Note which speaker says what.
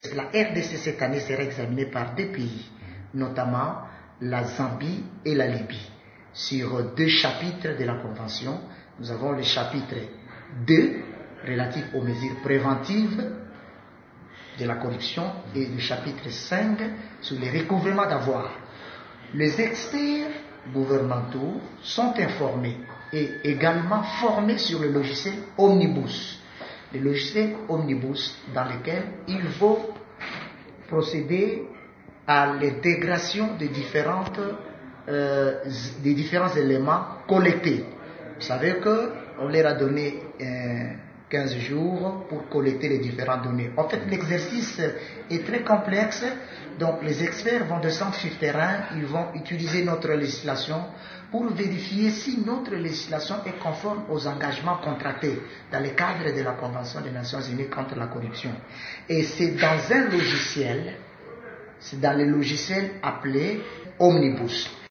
Speaker 1: La RDC cette année sera examinée par 2 pays, notamment la Zambie et la Libye. Sur 2 chapitres de la Convention, nous avons le chapitre 2 relatif aux mesures préventives de la corruption et le chapitre 5 sur le recouvrement d'avoirs. Les experts gouvernementaux sont informés et également formés sur le logiciel Omnibus. Le logiciel Omnibus dans lequel il faut procéder à l'intégration des différents éléments collectés. Vous savez qu'on leur a donné 15 jours pour collecter les différentes données. En fait, l'exercice est très complexe, donc les experts vont descendre sur le terrain, ils vont utiliser notre législation pour vérifier si notre législation est conforme aux engagements contractés dans le cadre de la Convention des Nations Unies contre la corruption. Et c'est dans un logiciel, c'est dans le logiciel appelé Omnibus.